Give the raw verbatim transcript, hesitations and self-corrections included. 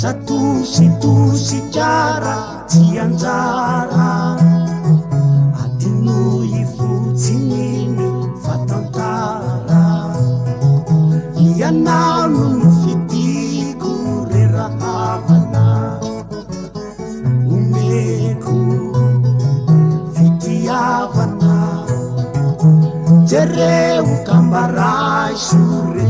satositosy kara tsy anjara adinoy fotsininy fatantara ianano no fitiko rerahavana omeko fitiavana jereo kambaray sore